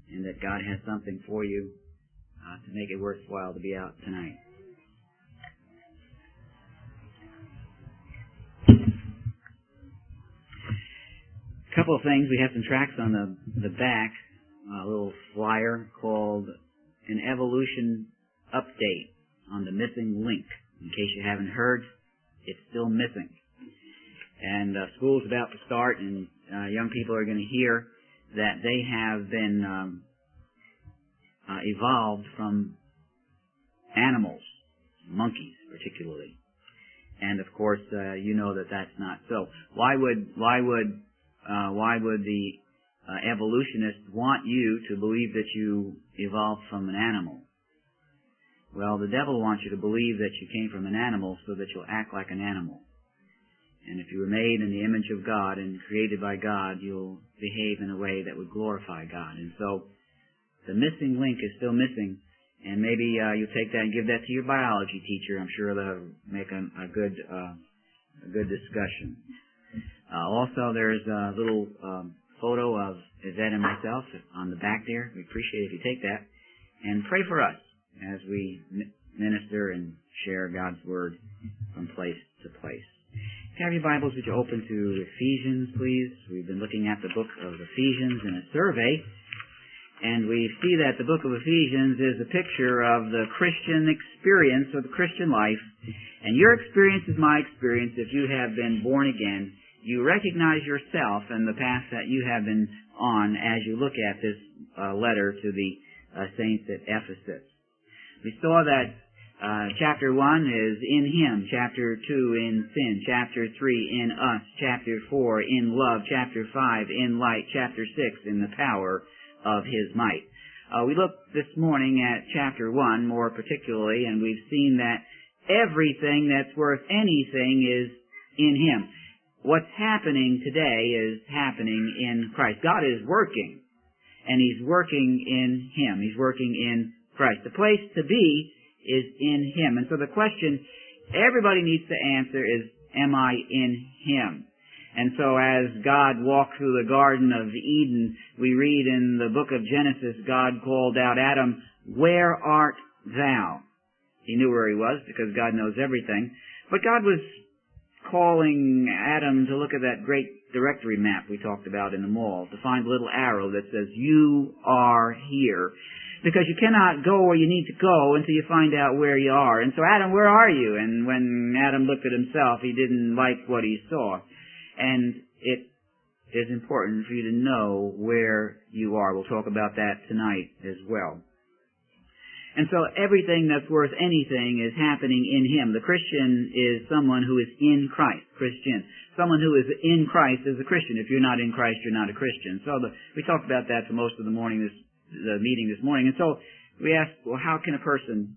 and that God has something for you to make it worthwhile to be out tonight. A couple of things. We have some tracts on the back, a little flyer called An Evolution Update on the Missing Link. In case you haven't heard, it's still missing. And school's about to start, and young people are going to hear that they have been evolved from animals, monkeys particularly. And of course, you know that that's not so. Why would the evolutionists want you to believe that you evolved from an animal? Well, the devil wants you to believe that you came from an animal so that you'll act like an animal. And if you were made in the image of God and created by God, you'll behave in a way that would glorify God. And so the missing link is still missing. And maybe you'll take that and give that to your biology teacher. I'm sure they'll make a good discussion. Also, there's a little photo of Yvette and myself on the back there. We appreciate if you take that. And pray for us as we minister and share God's Word from place to place. If you have your Bibles, would you open to Ephesians, please? We've been looking at the book of Ephesians in a survey, and we see that the book of Ephesians is a picture of the Christian experience or the Christian life. And your experience is my experience. If you have been born again, you recognize yourself and the path that you have been on as you look at this letter to the saints at Ephesus. We saw that chapter 1 is in Him, chapter 2 in sin, chapter 3 in us, chapter 4 in love, chapter 5 in light, chapter 6 in the power of His might. We looked this morning at chapter 1 more particularly, and we've seen that everything that's worth anything is in Him. What's happening today is happening in Christ. God is working, and He's working in Him. He's working in Christ. The place to be is in Him. And so the question everybody needs to answer is, am I in Him? And so as God walked through the Garden of Eden, we read in the book of Genesis, God called out, Adam, where art thou? He knew where he was because God knows everything. But God was calling Adam to look at that great directory map we talked about in the mall, to find a little arrow that says, you are here. Because you cannot go where you need to go until you find out where you are. And so, Adam, where are you? And when Adam looked at himself, he didn't like what he saw. And it is important for you to know where you are. We'll talk about that tonight as well. And so everything that's worth anything is happening in Him. The Christian is someone who is in Christ, Christian. Someone who is in Christ is a Christian. If you're not in Christ, you're not a Christian. So we talked about that for most of the meeting this morning. And so we asked, well, how can a person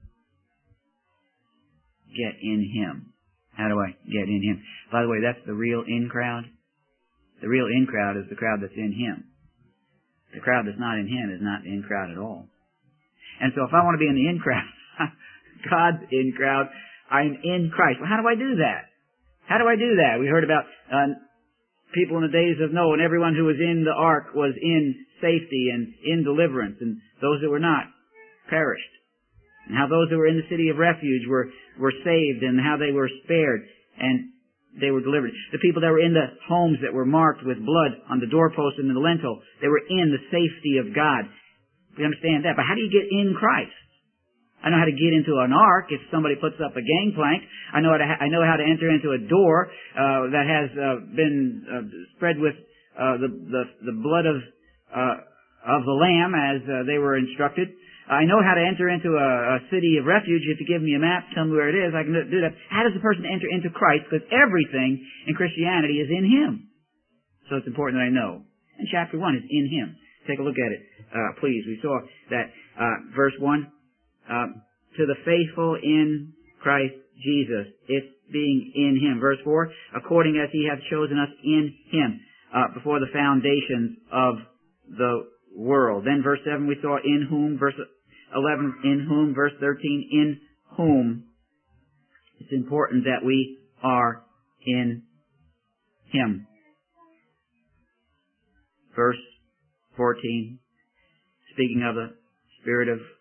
get in Him? How do I get in Him? By the way, that's the real in crowd. The real in crowd is the crowd that's in Him. The crowd that's not in Him is not in crowd at all. And so if I want to be in the in crowd, God's in crowd, I'm in Christ. Well, how do I do that? How do I do that? We heard about people in the days of Noah, and everyone who was in the ark was in safety and in deliverance, and those that were not perished. And how those that were in the city of refuge were saved, and how they were spared, and they were delivered. The people that were in the homes that were marked with blood on the doorpost and the lintel, they were in the safety of God. We understand that. But how do you get in Christ? I know how to get into an ark if somebody puts up a gangplank. I know how to enter into a door that has been spread with the blood of the Lamb as they were instructed. I know how to enter into a city of refuge. If you give me a map, tell me where it is, I can do that. How does a person enter into Christ? Because everything in Christianity is in Him. So it's important that I know. And chapter 1 is in Him. Take a look at it, please. We saw that verse 1, to the faithful in Christ Jesus. It's being in Him. Verse 4, according as He hath chosen us in Him, before the foundations of the world. Then verse 7 we saw in whom, verse 11 in whom, verse 13 in whom. It's important that we are in Him. Verse 14 speaking of the Spirit of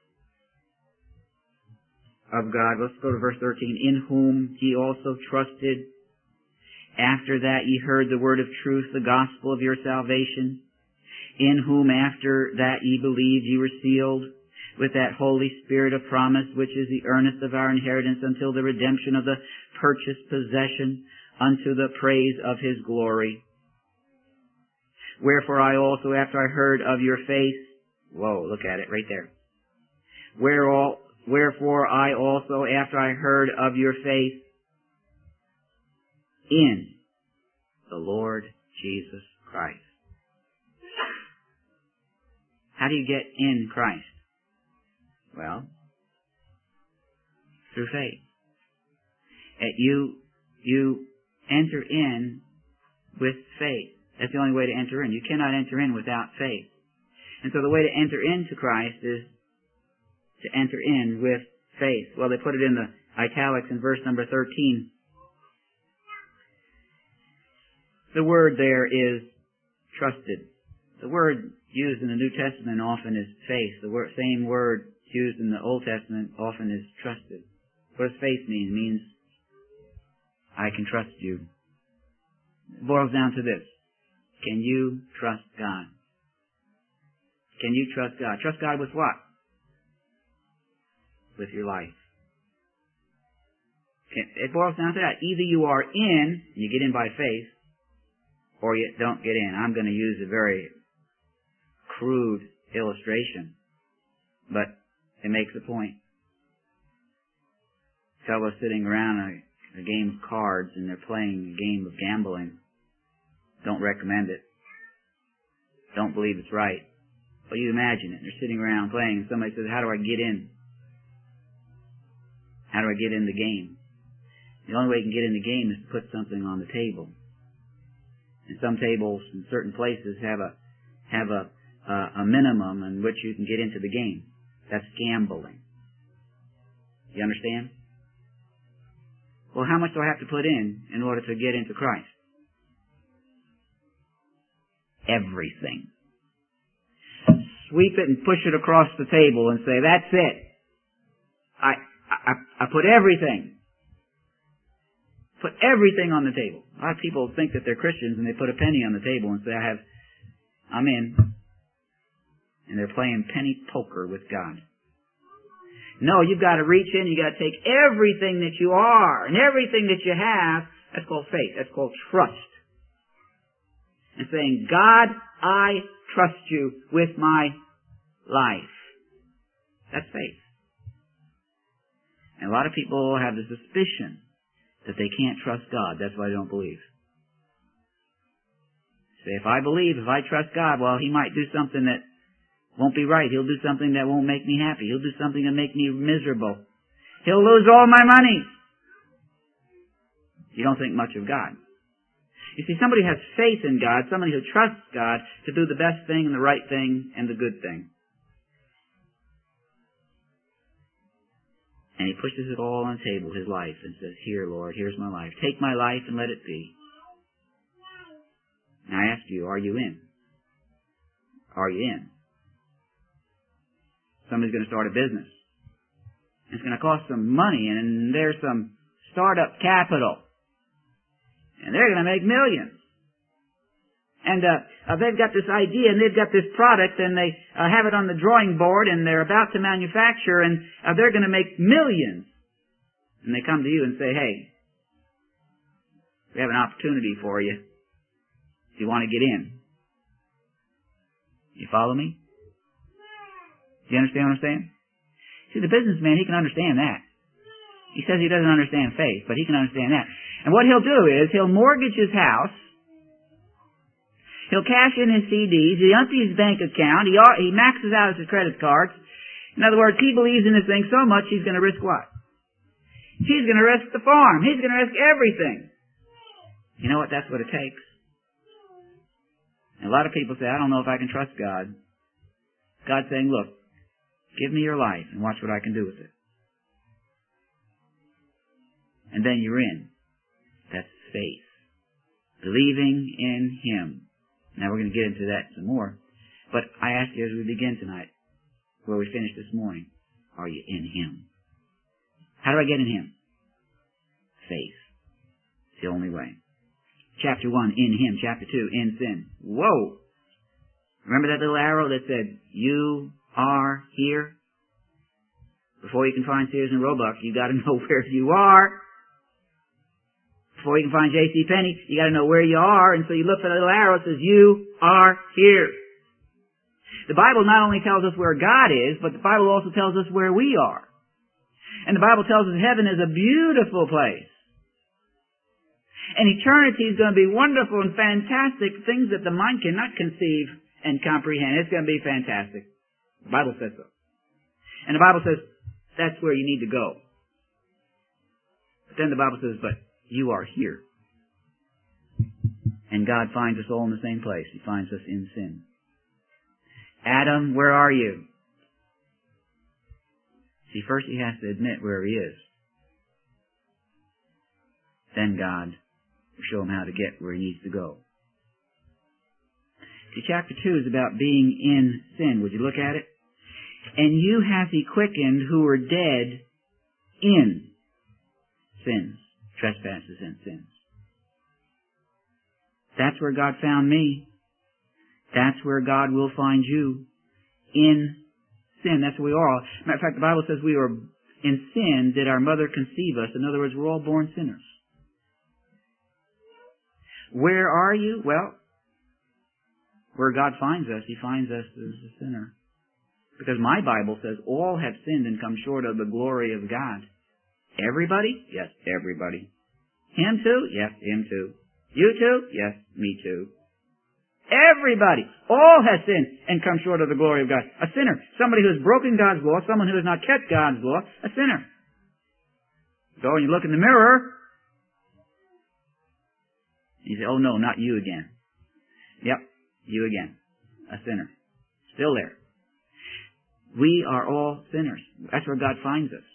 God. Let's go to verse 13. In whom ye also trusted, after that ye heard the word of truth, the gospel of your salvation, in whom after that ye believed, ye were sealed with that Holy Spirit of promise, which is the earnest of our inheritance until the redemption of the purchased possession, unto the praise of his glory. Wherefore I also, after I heard of your faith, look at it right there. Wherefore I also, after I heard of your faith in the Lord Jesus Christ. How do you get in Christ? Well, through faith. You enter in with faith. That's the only way to enter in. You cannot enter in without faith. And so the way to enter into Christ is to enter in with faith. Well, they put it in the italics in verse number 13. The word there is trusted. The word used in the New Testament often is faith. The same word used in the Old Testament often is trusted. What does faith mean? It means I can trust you. It boils down to this. Can you trust God? Can you trust God? Trust God with what? With your life. It boils down to that. Either you are in, and you get in by faith, or you don't get in. I'm going to use a very crude illustration, but it makes a point. Fellows sitting around a game of cards, and they're playing a game of gambling. Don't recommend it. Don't believe it's right. Well, you imagine it. They're sitting around playing, and somebody says, how do I get in? How do I get in the game? The only way you can get in the game is to put something on the table. And some tables in certain places have a minimum in which you can get into the game. That's gambling. You understand? Well, how much do I have to put in order to get into Christ? Everything. Sweep it and push it across the table and say, that's it. I put everything. Put everything on the table. A lot of people think that they're Christians and they put a penny on the table and say, I'm in. And they're playing penny poker with God. No, you've got to reach in, you've got to take everything that you are and everything that you have. That's called faith. That's called trust. And saying, God, I trust you with my life. That's faith. And a lot of people have the suspicion that they can't trust God. That's why they don't believe. Say, if I believe, if I trust God, well, He might do something that won't be right. He'll do something that won't make me happy. He'll do something to make me miserable. He'll lose all my money. You don't think much of God. You see, somebody who has faith in God, somebody who trusts God to do the best thing and the right thing and the good thing. And he pushes it all on the table, his life, and says, here, Lord, here's my life. Take my life and let it be. Now I ask you, are you in? Are you in? Somebody's going to start a business. It's going to cost some money, and there's some startup capital. And they're going to make millions. And they've got this idea, and they've got this product, and they have it on the drawing board, and they're about to manufacture, and they're going to make millions. And they come to you and say, hey, we have an opportunity for you. Do you want to get in? You follow me? Do you understand what I'm saying? See, the businessman, he can understand that. He says he doesn't understand faith, but he can understand that. And what he'll do is he'll mortgage his house. He'll cash in his CDs. He'll empty his bank account. He maxes out his credit cards. In other words, he believes in this thing so much he's going to risk what? He's going to risk the farm. He's going to risk everything. You know what? That's what it takes. And a lot of people say, I don't know if I can trust God. God's saying, look, give me your life and watch what I can do with it. And then you're in. That's faith. Believing in Him. Now we're going to get into that some more. But I ask you as we begin tonight, where we finished this morning. Are you in Him? How do I get in Him? Faith. It's the only way. Chapter 1, in Him. Chapter 2, in sin. Whoa! Remember that little arrow that said, you are here? Before you can find Sears and Roebuck, you got to know where you are. Before you can find J.C. Penney, you got to know where you are. And so you look for the little arrow that says, you are here. The Bible not only tells us where God is, but the Bible also tells us where we are. And the Bible tells us heaven is a beautiful place. And eternity is going to be wonderful and fantastic, things that the mind cannot conceive and comprehend. It's going to be fantastic. The Bible says so. And the Bible says that's where you need to go. But then the Bible says, but you are here. And God finds us all in the same place. He finds us in sin. Adam, where are you? See, first he has to admit where he is. Then God will show him how to get where he needs to go. See, chapter 2 is about being in sin. Would you look at it? And you hath he quickened who were dead in sins, trespasses and sins. That's where God found me. That's where God will find you. In sin. That's where we are. Matter of fact, the Bible says we were in sin did our mother conceive us. In other words, we're all born sinners. Where are you? Well, where God finds us, He finds us as a sinner. Because my Bible says all have sinned and come short of the glory of God. Everybody? Yes, everybody. Him too? Yes, him too. You too? Yes, me too. Everybody. All has sinned and come short of the glory of God. A sinner. Somebody who has broken God's law. Someone who has not kept God's law. A sinner. So when you look in the mirror, you say, oh no, not you again. Yep, you again. A sinner. Still there. We are all sinners. That's where God finds us.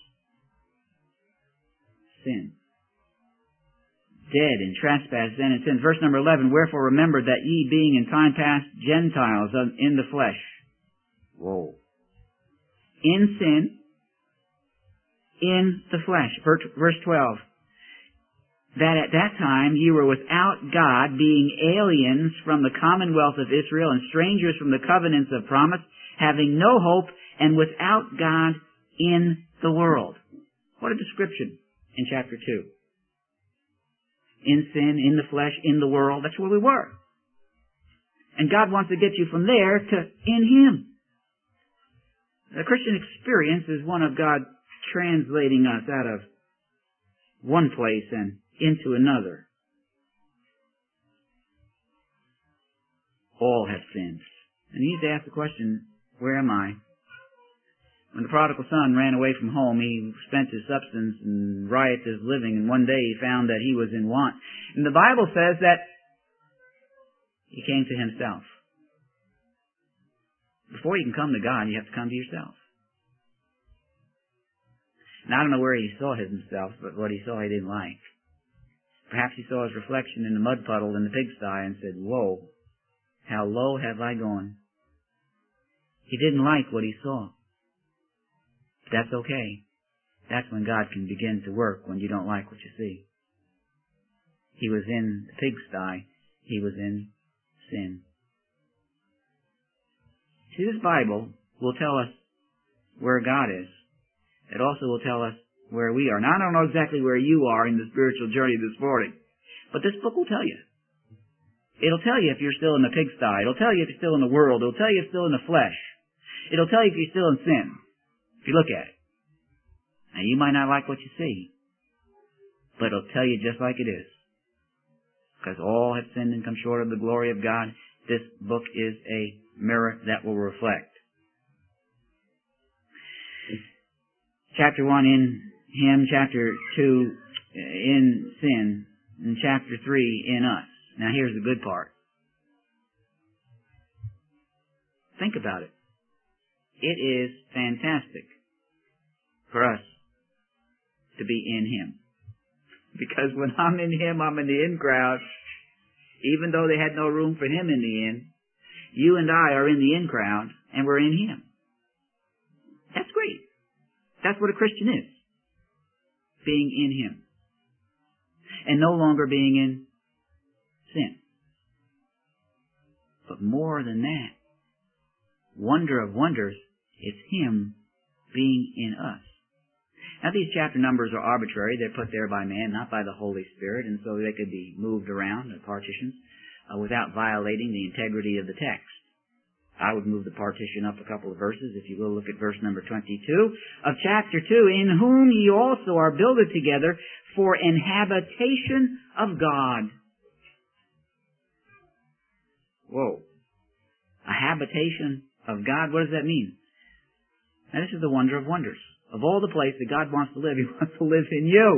Sin. Dead in trespasses and in sins. Verse number 11, wherefore remember that ye being in time past Gentiles in the flesh. Whoa. In sin, in the flesh. Verse 12, that at that time ye were without God, being aliens from the commonwealth of Israel and strangers from the covenants of promise, having no hope and without God in the world. What a description in chapter 2. In sin, in the flesh, in the world. That's where we were. And God wants to get you from there to in Him. The Christian experience is one of God translating us out of one place and into another. All have sinned. And you need to ask the question, where am I? When the prodigal son ran away from home, he spent his substance in riotous living, and one day he found that he was in want. And the Bible says that he came to himself. Before you can come to God, you have to come to yourself. Now, I don't know where he saw himself, but what he saw he didn't like. Perhaps he saw his reflection in the mud puddle in the pigsty and said, whoa, how low have I gone? He didn't like what he saw. That's okay. That's when God can begin to work, when you don't like what you see. He was in the pigsty. He was in sin. See, this Bible will tell us where God is. It also will tell us where we are. Now, I don't know exactly where you are in the spiritual journey this morning, but this book will tell you. It'll tell you if you're still in the pigsty. It'll tell you if you're still in the world. It'll tell you if you're still in the flesh. It'll tell you if you're still in sin. If you look at it. Now, you might not like what you see, but it'll tell you just like it is. Because all have sinned and come short of the glory of God. This book is a mirror that will reflect. Chapter 1 in Him, chapter 2 in sin, and chapter 3 in us. Now here's the good part. Think about it. It is fantastic for us to be in Him. Because when I'm in Him, I'm in the in crowd. Even though they had no room for Him in the in, you and I are in the in crowd, and we're in Him. That's what a Christian is. Being in Him. And no longer being in sin. But more than that, wonder of wonders, it's Him being in us. Now these chapter numbers are arbitrary. They're put there by man, not by the Holy Spirit, and so they could be moved around, the partitions, without violating the integrity of the text. I would move the partition up a couple of verses. If you will, look at verse number 22 of chapter 2. In whom ye also are builded together for an habitation of God. Whoa. A habitation of God? What does that mean? Now this is the wonder of wonders. Of all the places that God wants to live, He wants to live in you.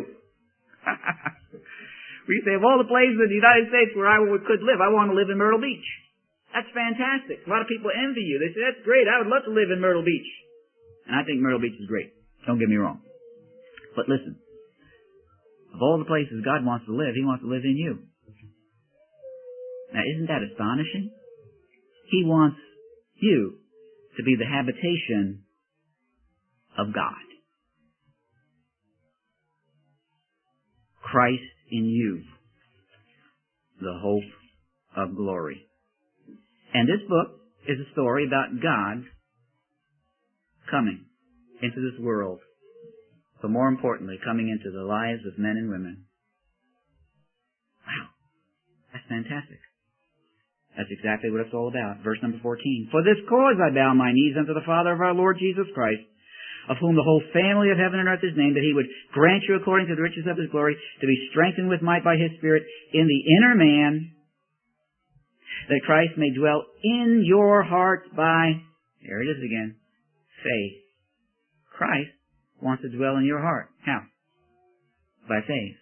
We say, of all the places in the United States where I could live, I want to live in Myrtle Beach. That's fantastic. A lot of people envy you. They say, that's great. I would love to live in Myrtle Beach. And I think Myrtle Beach is great. Don't get me wrong. But listen. Of all the places God wants to live, He wants to live in you. Now, isn't that astonishing? He wants you to be the habitation of God. Christ in you, the hope of glory. And this book is a story about God coming into this world, but more importantly, coming into the lives of men and women. Wow, that's fantastic. That's exactly what it's all about. Verse number 14. For this cause I bow my knees unto the Father of our Lord Jesus Christ, of whom the whole family of heaven and earth is named, that He would grant you according to the riches of His glory to be strengthened with might by His Spirit in the inner man, that Christ may dwell in your hearts by, there it is again, faith. Christ wants to dwell in your heart. How? By faith.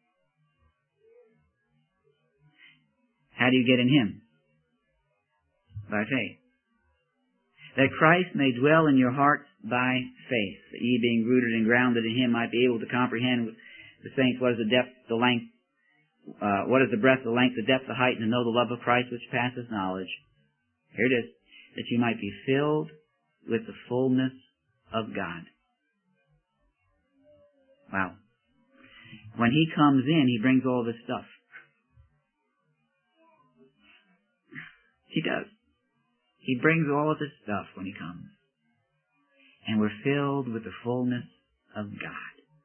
How do you get in Him? By faith. That Christ may dwell in your hearts by faith, that ye being rooted and grounded in Him might be able to comprehend with the saints what is the depth, the length, what is the breadth, the length, the depth, the height, and to know the love of Christ which passeth knowledge. Here it is. That you might be filled with the fullness of God. Wow. When He comes in, He brings all this stuff. He does. He brings all of this stuff when He comes. And we're filled with the fullness of God.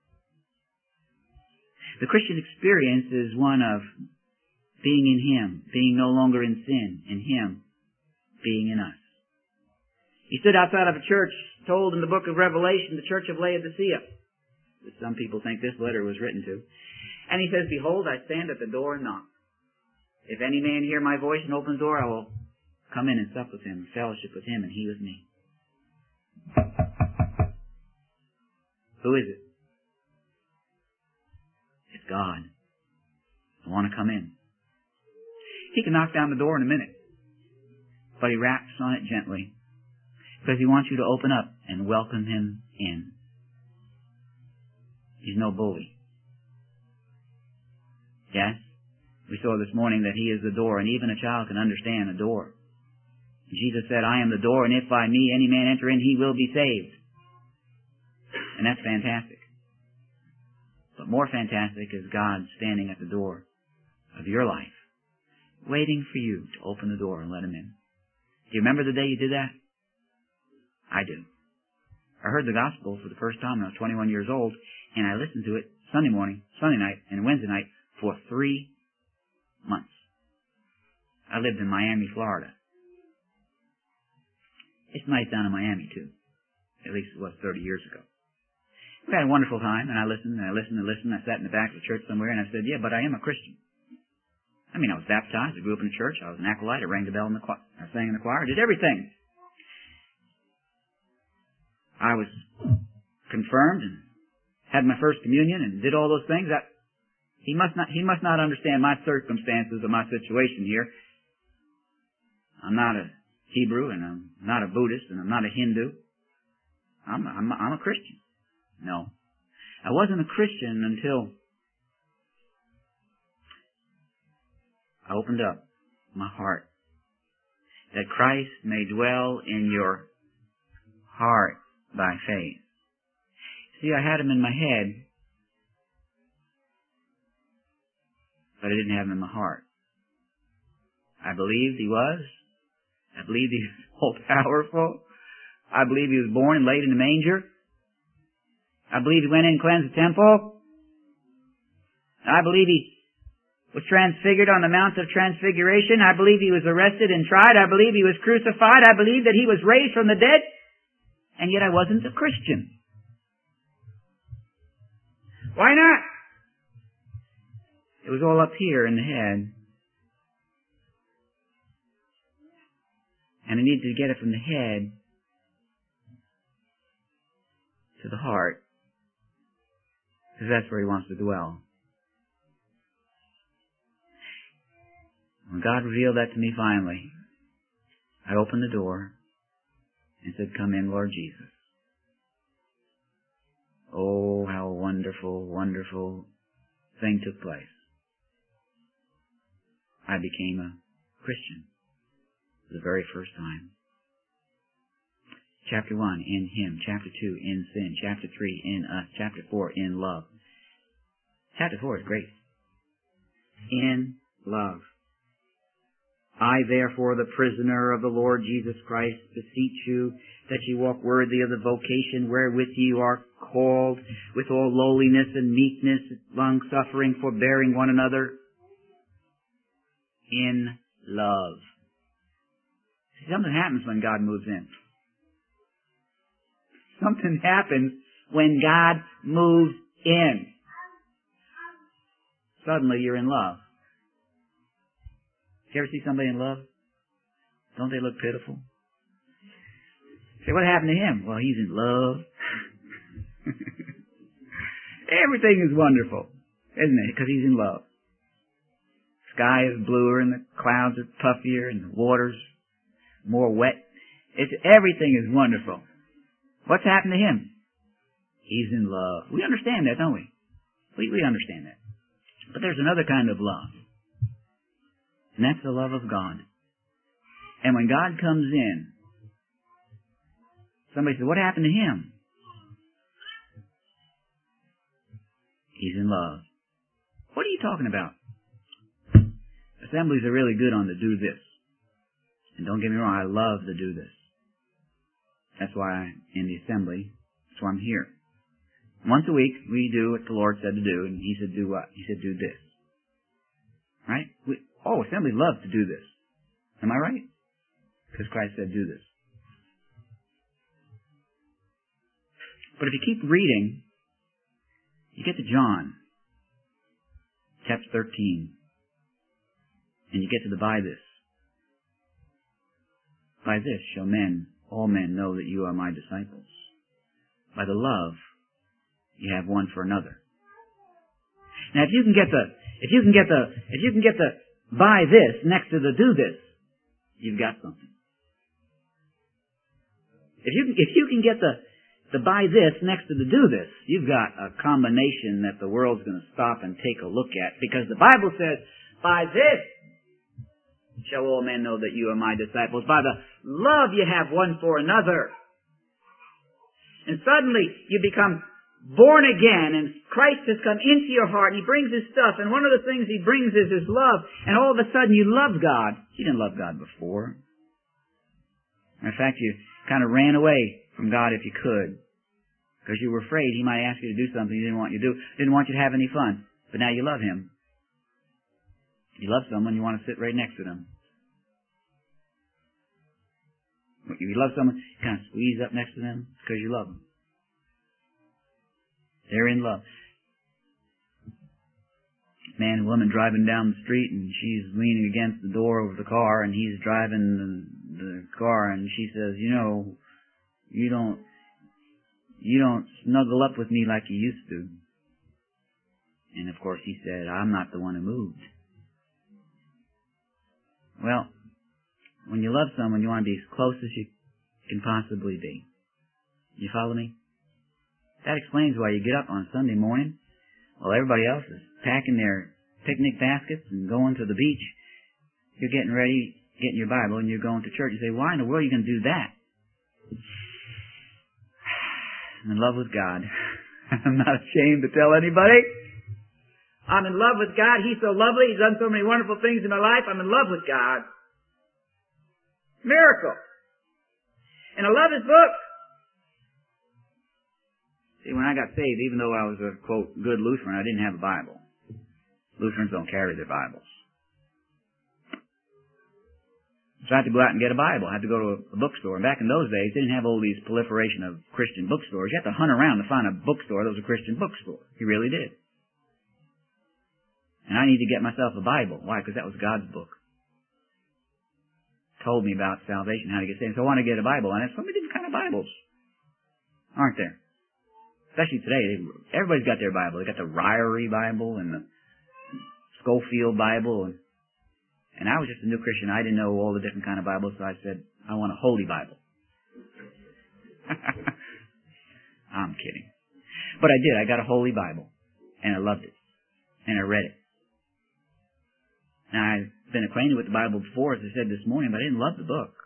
The Christian experience is one of being in Him, being no longer in sin, and Him being in us. He stood outside of a church told in the book of Revelation, the church of Laodicea, that some people think this letter was written to. And he says, Behold, I stand at the door and knock. If any man hear my voice and open the door, I will come in and sup with him, fellowship with him, and he with me. Who is it? It's God. I want to come in. He can knock down the door in a minute, but He raps on it gently because He wants you to open up and welcome Him in. He's no bully. Yes? We saw this morning that He is the door, and even a child can understand a door. Jesus said, I am the door, and if by me any man enter in, he will be saved. And that's fantastic. But more fantastic is God standing at the door of your life, waiting for you to open the door and let Him in. Do you remember the day you did that? I do. I heard the gospel for the first time when I was 21 years old, and I listened to it Sunday morning, Sunday night, and Wednesday night for 3 months. I lived in Miami, Florida. It's nice down in Miami, too. At least it was 30 years ago. We had a wonderful time, and I listened, and I listened, and listened. I sat in the back of the church somewhere, and I said, yeah, but I am a Christian. I mean, I was baptized, I grew up in the church, I was an acolyte, I rang the bell in the choir, I sang in the choir, I did everything. I was confirmed and had my first communion and did all those things. He must not understand my circumstances or my situation here. I'm not a Hebrew, and I'm not a Buddhist, and I'm not a Hindu. I'm a Christian. No. I wasn't a Christian until I opened up my heart, that Christ may dwell in your heart by faith. See, I had him in my head, but I didn't have him in my heart. I believed he was. I believed he was all-powerful. I believe he was born and laid in the manger. I believe he went in and cleansed the temple. I believe he was transfigured on the Mount of Transfiguration. I believe he was arrested and tried. I believe he was crucified. I believe that he was raised from the dead. And yet I wasn't a Christian. Why not? It was all up here in the head. And I needed to get it from the head to the heart, because that's where he wants to dwell. When God revealed that to me finally, I opened the door and said, "Come in, Lord Jesus." Oh, how wonderful, wonderful thing took place. I became a Christian for the very first time. Chapter 1, in Him. Chapter 2, in sin. Chapter 3, in us. Chapter 4, in love. Chapter 4 is great. In love. I, therefore, the prisoner of the Lord Jesus Christ, beseech you that ye walk worthy of the vocation wherewith ye are called, with all lowliness and meekness, long-suffering, forbearing one another, in love. See, something happens when God moves in. Something happens when God moves in. Suddenly you're in love. You ever see somebody in love? Don't they look pitiful? Say, what happened to him? Well, he's in love. Everything is wonderful, isn't it? Because he's in love. The sky is bluer and the clouds are puffier and the water's more wet. Everything is wonderful. What's happened to him? He's in love. We understand that, don't we? We understand that. But there's another kind of love. And that's the love of God. And when God comes in, somebody says, what happened to him? He's in love. What are you talking about? Assemblies are really good on the do this. And don't get me wrong, I love the do this. That's why I'm in the assembly. That's why I'm here. Once a week, we do what the Lord said to do, and He said, do what? He said, do this. Right? Assembly loves to do this. Am I right? Because Christ said, do this. But if you keep reading, you get to John, chapter 13, and you get to the by this. By this shall all men know that you are my disciples. By the love you have one for another. Now, if you can get the by this next to the do this, you've got something. If you can get the by this next to the do this, you've got a combination that the world's going to stop and take a look at, because the Bible says, by this shall all men know that you are my disciples, by the love you have one for another. And suddenly you become born again, and Christ has come into your heart, and He brings His stuff, and one of the things He brings is His love, and all of a sudden you love God. You didn't love God before. In fact, you kind of ran away from God if you could, because you were afraid He might ask you to do something He didn't want you to do, didn't want you to have any fun. But now you love Him. You love someone, you want to sit right next to them. If you love someone, you kind of squeeze up next to them because you love them. They're in love. Man and woman driving down the street, and she's leaning against the door of the car, and he's driving the car, and she says, you don't snuggle up with me like you used to. And of course he said, I'm not the one who moved. Well, when you love someone, you want to be as close as you can possibly be. You follow me? That explains why you get up on Sunday morning while everybody else is packing their picnic baskets and going to the beach. You're getting ready, getting your Bible, and you're going to church. You say, why in the world are you going to do that? I'm in love with God. I'm not ashamed to tell anybody. I'm in love with God. He's so lovely. He's done so many wonderful things in my life. I'm in love with God. Miracle. And I love His book. See, when I got saved, even though I was a, quote, good Lutheran, I didn't have a Bible. Lutherans don't carry their Bibles. So I had to go out and get a Bible. I had to go to a bookstore. And back in those days, they didn't have all these proliferation of Christian bookstores. You had to hunt around to find a bookstore that was a Christian bookstore. You really did. And I needed to get myself a Bible. Why? Because that was God's book. Told me about salvation, how to get saved. So I want to get a Bible. And there's so many different kind of Bibles, aren't there? Especially today. Everybody's got their Bible. They got the Ryrie Bible and the Schofield Bible. And I was just a new Christian. I didn't know all the different kind of Bibles, so I said, I want a Holy Bible. I'm kidding. But I did. I got a Holy Bible. And I loved it. And I read it. Now, I've been acquainted with the Bible before, as I said this morning, but I didn't love the book.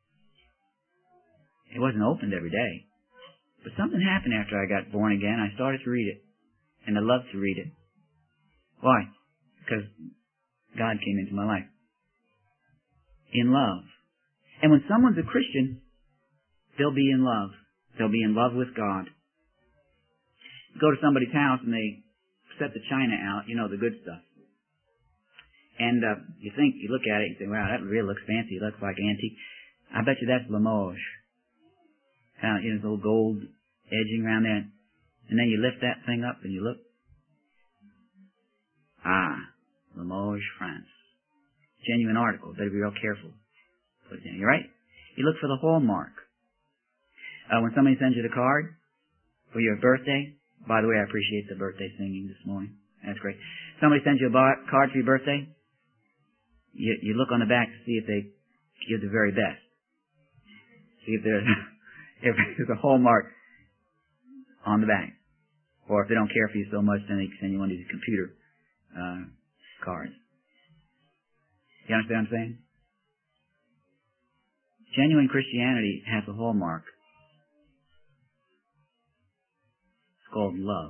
It wasn't opened every day. But something happened after I got born again. I started to read it. And I loved to read it. Why? Because God came into my life. In love. And when someone's a Christian, they'll be in love. They'll be in love with God. You go to somebody's house and they set the china out, you know, the good stuff. And you look at it and say, wow, that really looks fancy. It looks like antique. I bet you that's Limoges. Kind of, you know, this little gold edging around there. And then you lift that thing up and you look. Ah, Limoges, France. Genuine article. Better be real careful. Put it in. You right? You look for the hallmark. When somebody sends you the card for your birthday, by the way, I appreciate the birthday singing this morning. That's great. Somebody sends you a card for your birthday. You look on the back to see if they give the very best. See if there's a hallmark on the back. Or if they don't care for you so much, then they can send you one of these computer cards. You understand what I'm saying? Genuine Christianity has a hallmark. It's called love.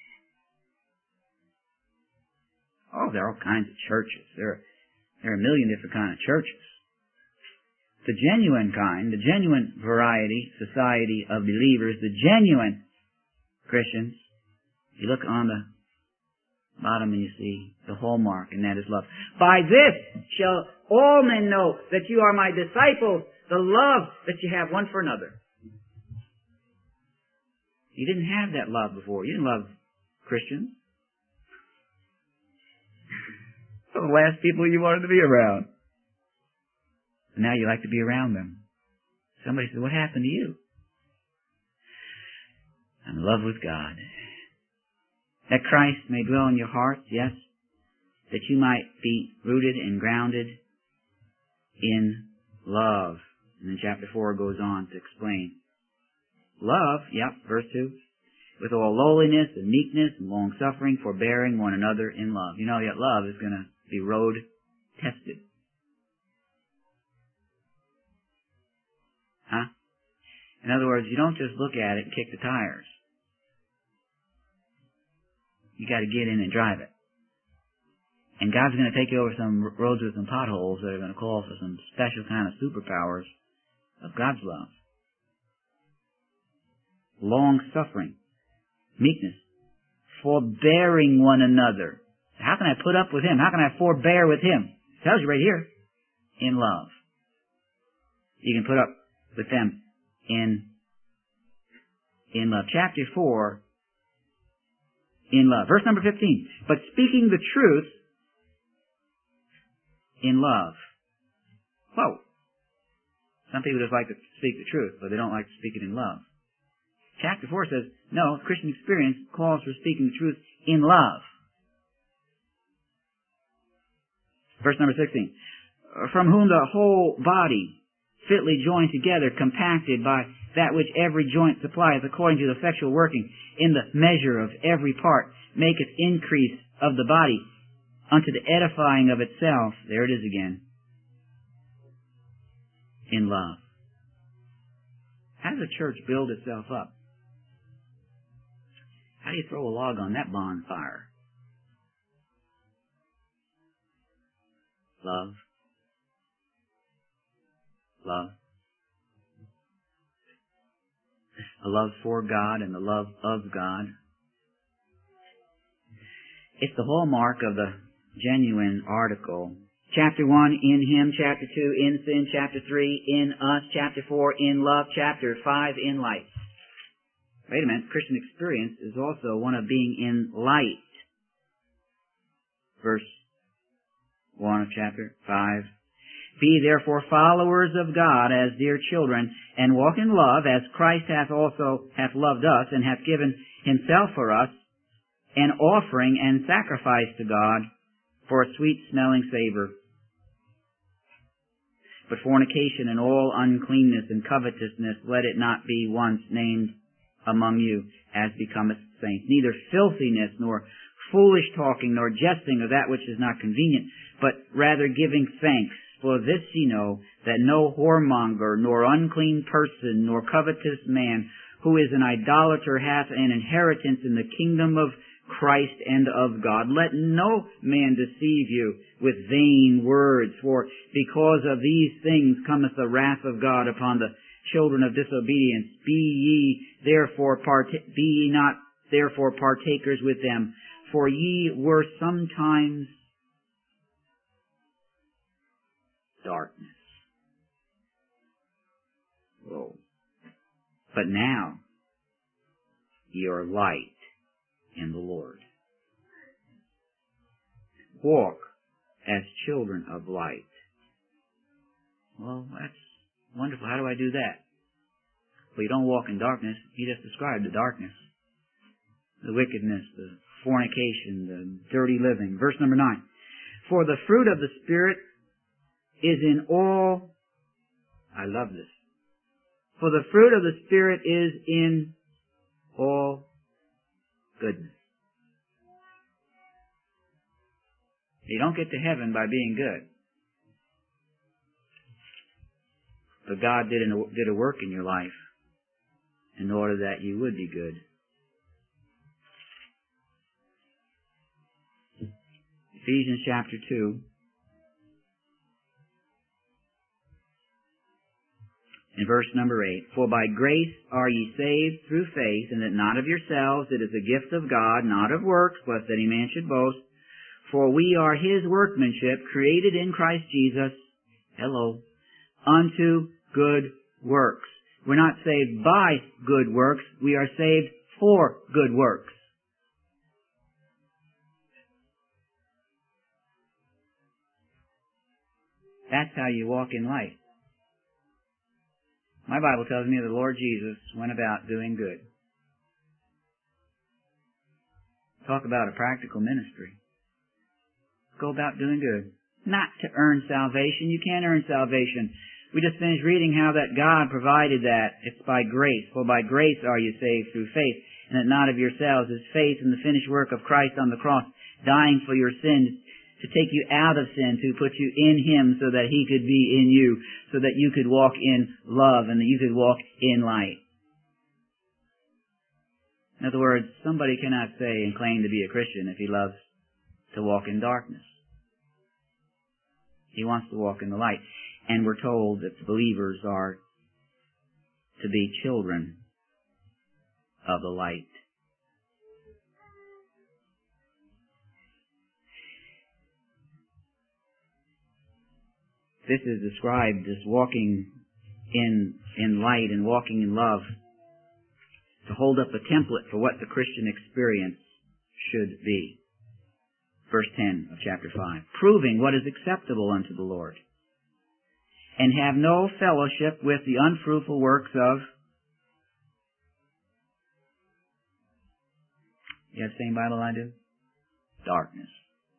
Oh, there are all kinds of churches. There are a million different kind of churches. The genuine kind, the genuine variety, society of believers, the genuine Christians, you look on the bottom and you see the hallmark, and that is love. By this shall all men know that you are my disciples, the love that you have one for another. You didn't have that love before. You didn't love Christians. They're the last people you wanted to be around. And now you like to be around them. Somebody said, what happened to you? I'm in love with God. That Christ may dwell in your hearts, yes. That you might be rooted and grounded in love. And then chapter 4 goes on to explain. Love, yep, verse 2. With all lowliness and meekness and long-suffering, forbearing one another in love. You know that love is going to be road tested. Huh? In other words, you don't just look at it and kick the tires. You got to get in and drive it. And God's going to take you over some roads with some potholes that are going to call for some special kind of superpowers of God's love. Long-suffering. Meekness. Forbearing one another. How can I put up with him? How can I forbear with him? It tells you right here. In love. You can put up with them in love. Chapter 4, in love. Verse number 15. But speaking the truth in love. Whoa. Some people just like to speak the truth, but they don't like to speak it in love. Chapter 4 says, no, Christian experience calls for speaking the truth in love. Verse number 16. From whom the whole body, fitly joined together, compacted by that which every joint supplies, according to the effectual working in the measure of every part, maketh increase of the body unto the edifying of itself. There it is again. In love. How does a church build itself up? How do you throw a log on that bonfire? Love. Love. A love for God and the love of God. It's the hallmark of the genuine article. Chapter 1, in Him. Chapter 2, in sin. Chapter 3, in us. Chapter 4, in love. Chapter 5, in light. Wait a minute. Christian experience is also one of being in light. Verse 1 of chapter 5. Be therefore followers of God as dear children, and walk in love, as Christ hath loved us, and hath given Himself for us, an offering and sacrifice to God for a sweet-smelling savor. But fornication and all uncleanness and covetousness, let it not be once named among you, as becometh saints. Neither filthiness, nor foolish talking, nor jesting of that which is not convenient, but rather giving thanks. For this ye know, that no whoremonger, nor unclean person, nor covetous man, who is an idolater, hath an inheritance in the kingdom of Christ and of God. Let no man deceive you with vain words, for because of these things cometh the wrath of God upon the children of disobedience. Be ye not therefore partakers with them, for ye were sometimes darkness. Whoa. But now ye are light in the Lord. Walk as children of light. Well, that's wonderful. How do I do that? Well, you don't walk in darkness. He just described the darkness, the wickedness, the fornication, the dirty living. Verse number 9. For the fruit of the Spirit is in all, I love this. For the fruit of the Spirit is in all goodness. You don't get to heaven by being good. But God did a work in your life in order that you would be good. Ephesians chapter 2. In verse number 8, for by grace are ye saved through faith, and that not of yourselves, it is a gift of God, not of works, lest any man should boast. For we are His workmanship, created in Christ Jesus, unto good works. We're not saved by good works, we are saved for good works. That's how you walk in light. My Bible tells me the Lord Jesus went about doing good. Talk about a practical ministry. Go about doing good. Not to earn salvation. You can't earn salvation. We just finished reading how that God provided that. It's by grace. For by grace are you saved through faith, and that not of yourselves. Is faith in the finished work of Christ on the cross, dying for your sins, to take you out of sin, to put you in Him so that He could be in you, so that you could walk in love and that you could walk in light. In other words, somebody cannot say and claim to be a Christian if he loves to walk in darkness. He wants to walk in the light. And we're told that the believers are to be children of the light. This is described as walking in light and walking in love, to hold up a template for what the Christian experience should be. Verse 10 of chapter 5. Proving what is acceptable unto the Lord, and have no fellowship with the unfruitful works of... You have the same Bible I do? Darkness.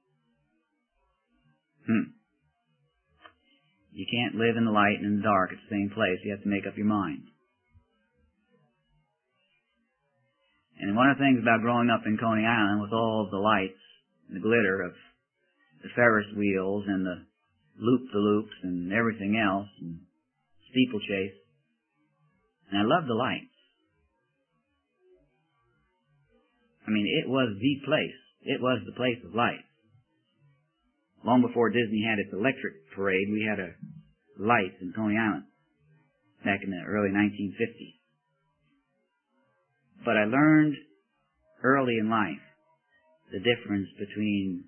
You can't live in the light and in the dark at the same place. You have to make up your mind. And one of the things about growing up in Coney Island with all of the lights and the glitter of the Ferris wheels and the loop-the-loops and everything else, and steeplechase, and I love the lights. I mean, it was the place. It was the place of light. Long before Disney had its electric parade, we had a light in Coney Island back in the early 1950s. But I learned early in life the difference between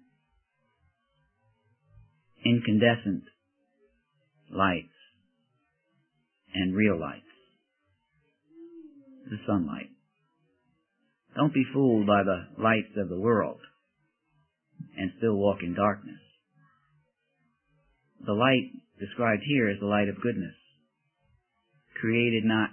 incandescent lights and real lights. The sunlight. Don't be fooled by the lights of the world and still walk in darkness. The light described here is the light of goodness, created not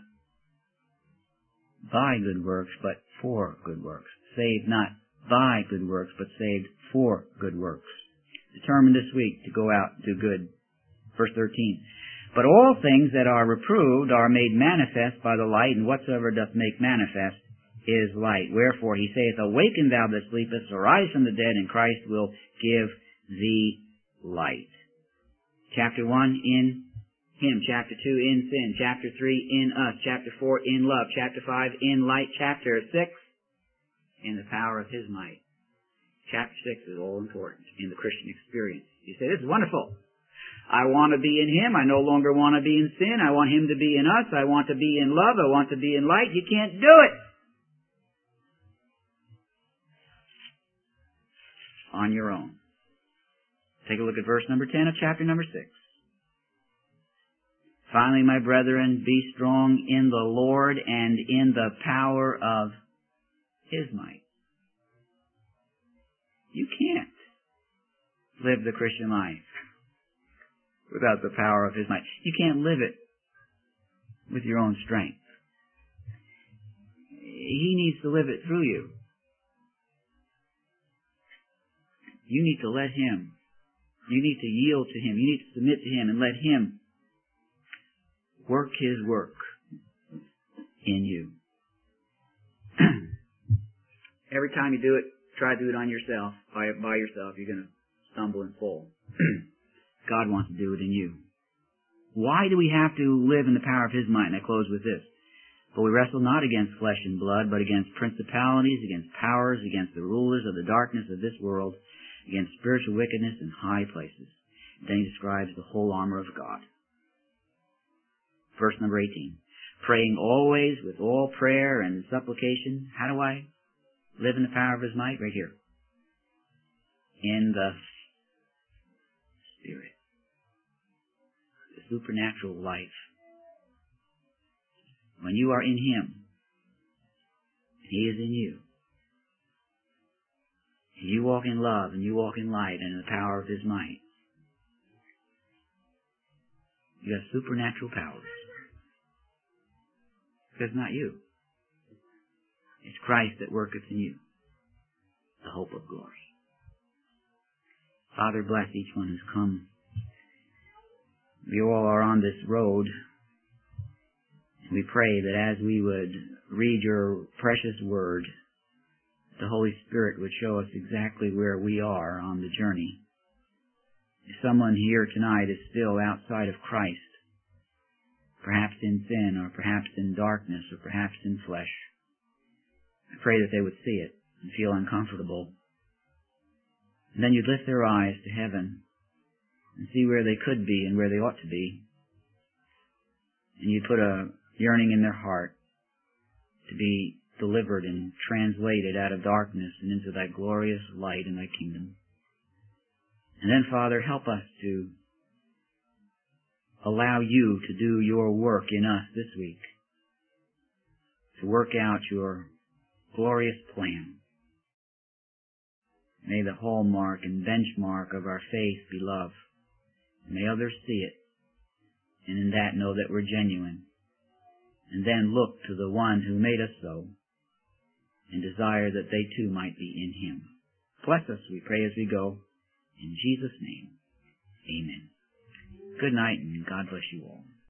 by good works, but for good works. Saved not by good works, but saved for good works. Determined this week to go out and do good. Verse 13. But all things that are reproved are made manifest by the light, and whatsoever doth make manifest is light. Wherefore he saith, Awaken thou that sleepest, arise from the dead, and Christ will give thee light. Chapter 1, in Him. Chapter 2, in sin. Chapter 3, in us. Chapter 4, in love. Chapter 5, in light. Chapter 6, in the power of His might. Chapter 6 is all important in the Christian experience. You say, this is wonderful. I want to be in Him. I no longer want to be in sin. I want Him to be in us. I want to be in love. I want to be in light. You can't do it on your own. Take a look at verse number 10 of chapter number 6. Finally, my brethren, be strong in the Lord and in the power of His might. You can't live the Christian life without the power of His might. You can't live it with your own strength. He needs to live it through you. You need to let Him. You need to yield to Him. You need to submit to Him and let Him work His work in you. Every time you do it, try to do it on yourself, by yourself, you're going to stumble and fall. God wants to do it in you. Why do we have to live in the power of His might? And I close with this. For we wrestle not against flesh and blood, but against principalities, against powers, against the rulers of the darkness of this world, against spiritual wickedness in high places. Then he describes the whole armor of God. Verse number 18. Praying always with all prayer and supplication. How do I live in the power of His might? Right here. In the Spirit. The supernatural life. When you are in Him, He is in you. You walk in love and you walk in light and in the power of His might. You have supernatural powers. Because it's not you. It's Christ that worketh in you, the hope of glory. Father, bless each one who's come. We all are on this road. We pray that as we would read your precious word, the Holy Spirit would show us exactly where we are on the journey. If someone here tonight is still outside of Christ, perhaps in sin, or perhaps in darkness, or perhaps in flesh, I pray that they would see it and feel uncomfortable. And then you'd lift their eyes to heaven and see where they could be and where they ought to be. And you'd put a yearning in their heart to be delivered and translated out of darkness and into thy glorious light in thy kingdom. And then, Father, help us to allow you to do your work in us this week, to work out your glorious plan. May the hallmark and benchmark of our faith be love. May others see it, and in that know that we're genuine, and then look to the one who made us so, and desire that they too might be in Him. Bless us, we pray, as we go. In Jesus' name, amen. Good night, and God bless you all.